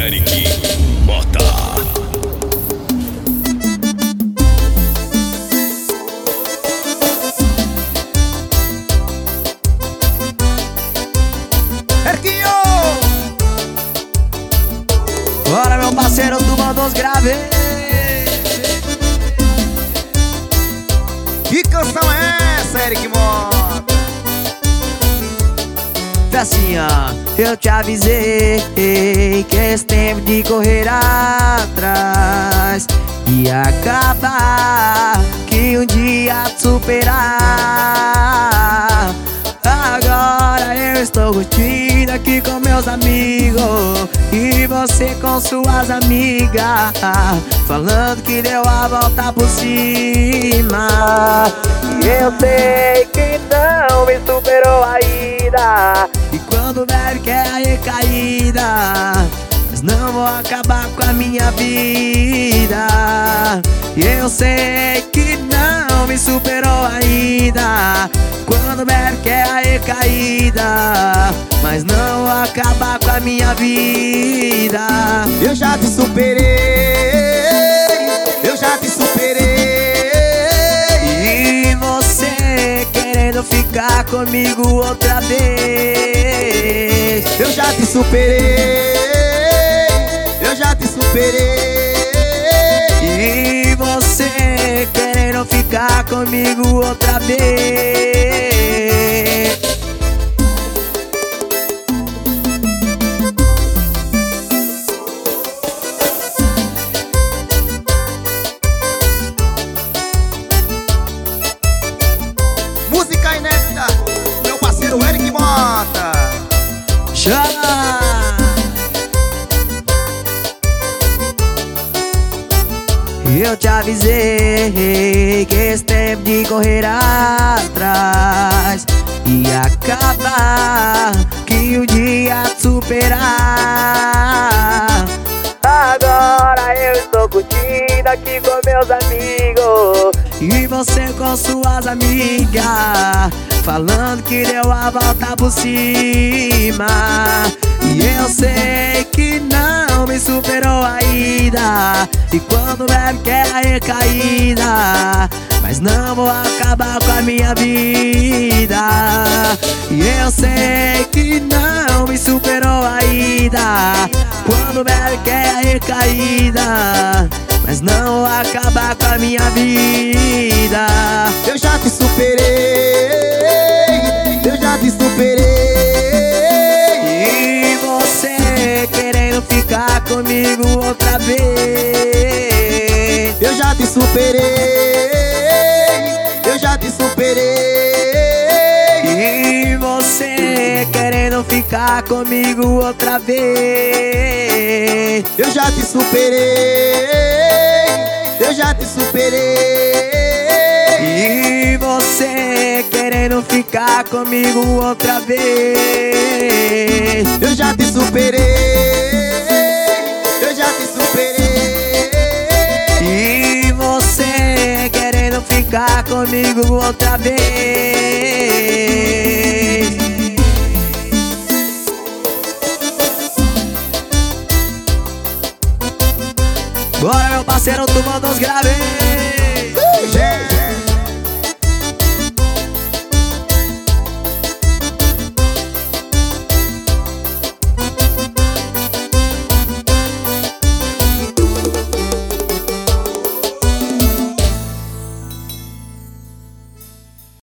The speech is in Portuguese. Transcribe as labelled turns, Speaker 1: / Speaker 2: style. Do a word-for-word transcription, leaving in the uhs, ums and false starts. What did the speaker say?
Speaker 1: Eric Mota.
Speaker 2: Erquinho! Bora, meu parceiro, tu mandou os graves. Que canção é essa, Eric Mota? Assim, ó, eu te avisei que esse tempo de correr atrás ia acabar, que um dia te superar. Agora eu estou curtindo aqui com meus amigos e você com suas amigas, falando que deu a volta por cima. E eu sei que não me superou ainda, e quando bebe quer a recaída, mas não vou acabar com a minha vida. E eu sei que não me superou ainda, quando bebe quer a recaída, mas não vou acabar com a minha vida. Eu já te superei, eu já te superei, e você querendo ficar comigo outra vez. Eu já te superei, eu já te superei, e você querendo ficar comigo outra vez. Música inédita, meu parceiro Eric Mota. Chama! Eu te avisei que esse tempo de correr atrás ia acabar, que um dia te superar. Agora eu estou curtindo aqui com meus amigos e você com suas amigas, falando que deu a volta por cima. E eu sei que não me superou ainda, e quando bebe quer a recaída, mas não vou acabar com a minha vida. E eu sei que não me superou ainda, quando bebe quer a recaída, mas não vou acabar com a minha vida. Eu já te superei, eu já te superei, e você querendo ficar comigo outra vez. Eu já te superei, eu já te superei, e você querendo ficar comigo outra vez. Eu já te superei, eu já te superei, e você querendo ficar comigo outra vez. Eu já te superei, eu já te superei, e você querendo ficar comigo outra vez. Bora, meu parceiro, tu manda os graves.